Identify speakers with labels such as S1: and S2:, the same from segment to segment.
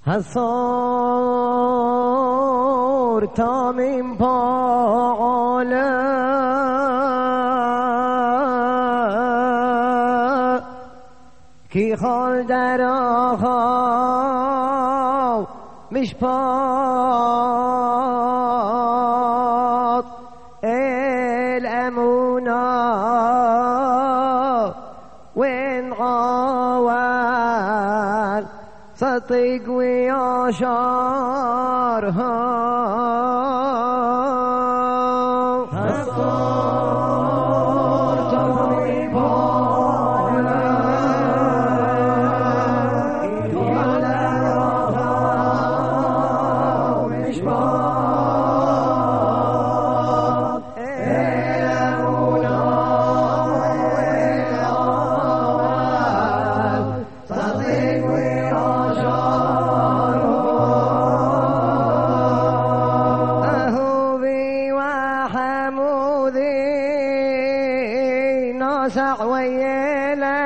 S1: حصار تا من پاله کی خال در آخا مشپاد الامونا وين غاوال صدق وياشارها ناصع ويله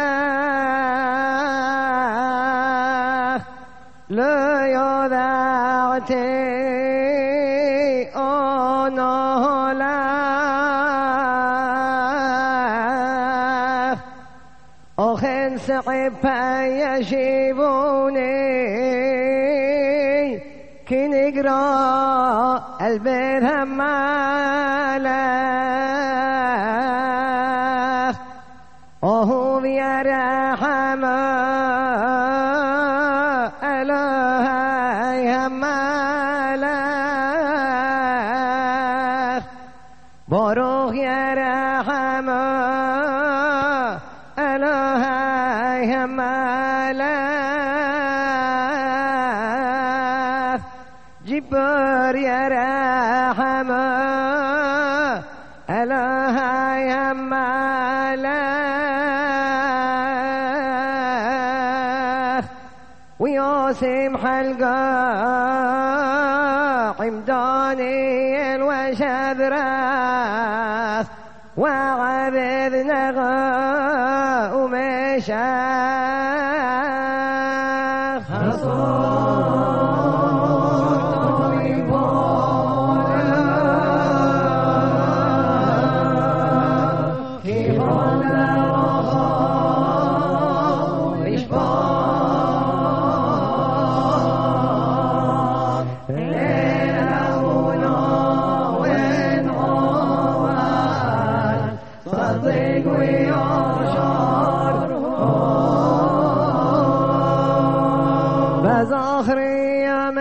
S1: لا يذعتي أنا له أخن صعب يجيبوني كي نقرأ البرهم ماله وهم يا رحمة إلهي ماله بروح يا رحمة إلهي ماله جبر يا رحمة إلهي ماله وياسم حلقة عمداني وشذراث وعبد نغا ومشاخ بزاخر يوم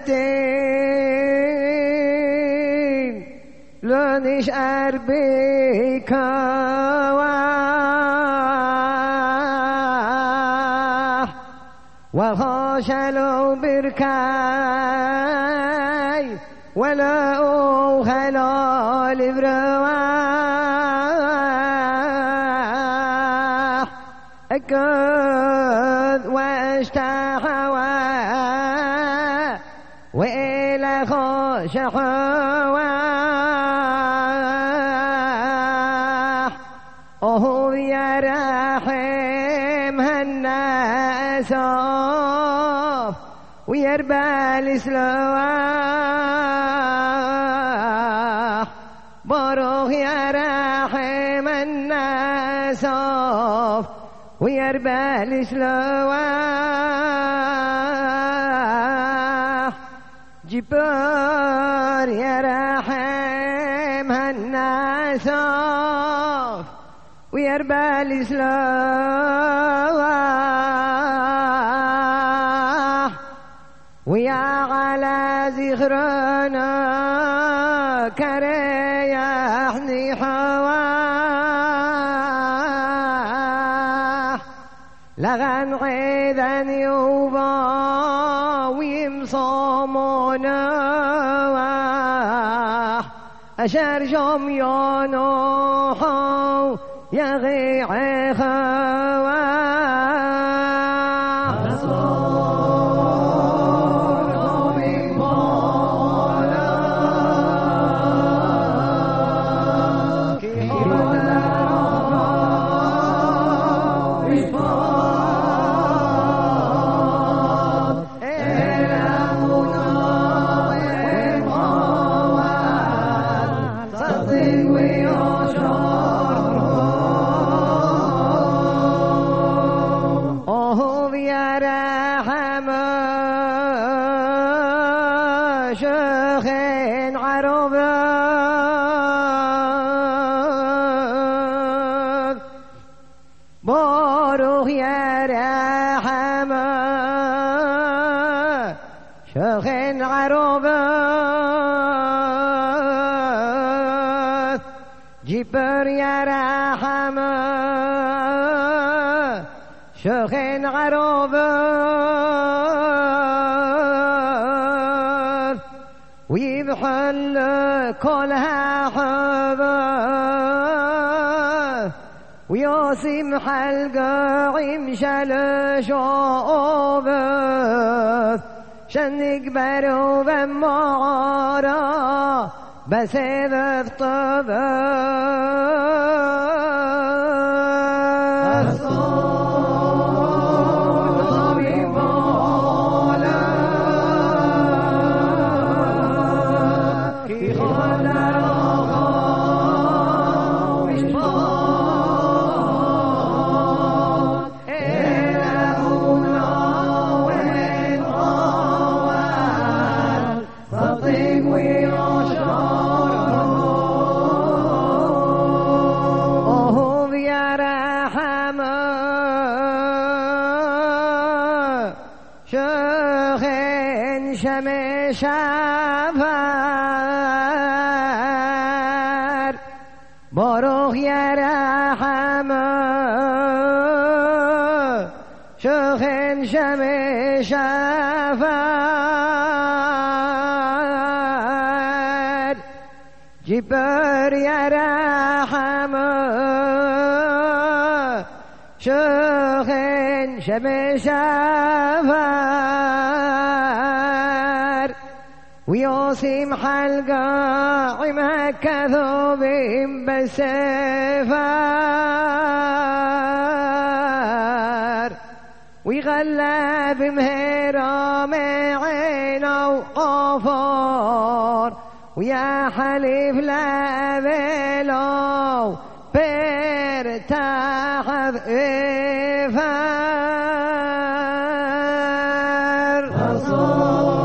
S1: الدين لو نشعر بك وخاشلوا بركاي ولا أخلال برواح أكد واشتحوا وإلى خاشحوا وهو يا رحم هالناس ويربى الإسلام بروح يا رحم الناس ويربى الإسلام جبار يا رحم الناس ويربى الإسلام ويا على ذكرنا كريحني حواه لغن عيدا يوبا ويمصامونا أشرجم ينوحو يغي عخواه حما شيخين عربات باروخ يا رحمة شيخين عربات جبر يا رحمة شيخين عربات ويبحل كلها حبات وياسم حلقة عمشل شعوبات شنكبر وبمعارة بسبب طبات شفر باروخ يا رحمة شيخين شمي شفر جبر يا رحمة شيخين شمي شفر ويوسم حلقة عمك كذوبين بالسفر ويغلب مهرام عينه وقفار ويا حليف لا بلو بيرتاح بفر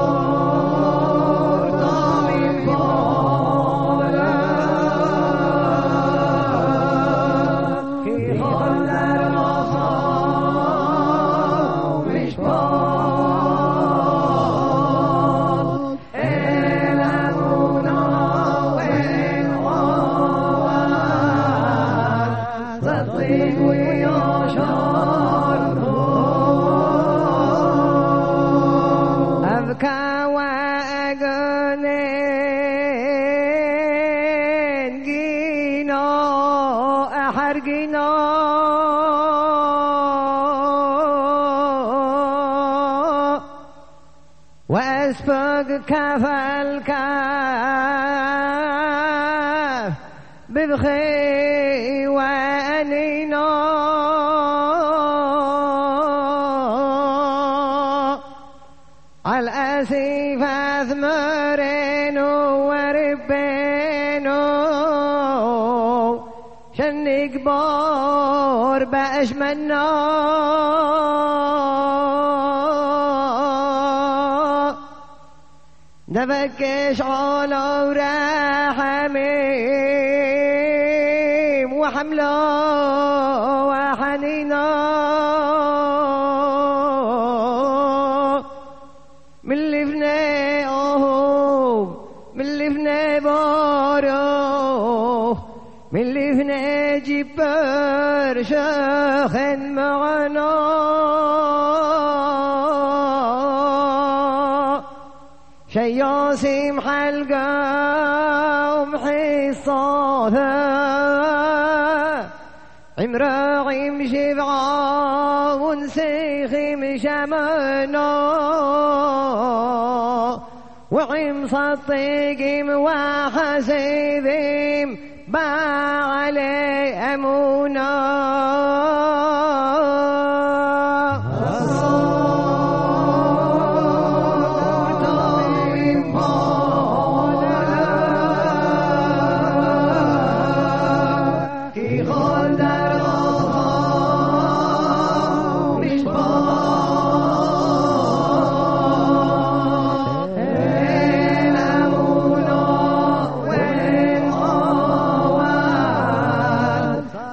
S1: وأسبق كف الكاف ببخي وأنينا على الأسيف أثمرين وربين شن كبار بأشمنا نبكش على ورحميم وحمله وحنينا من اللي فني من اللي فني بارو من اللي فني جبر شيخين معنا شياسم حلقة ومحصاثة عمراعيم شبعة ونسيخم شمنا وعم صديقم وحسيبم بعلي أمونا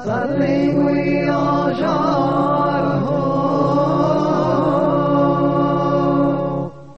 S1: صدق ويا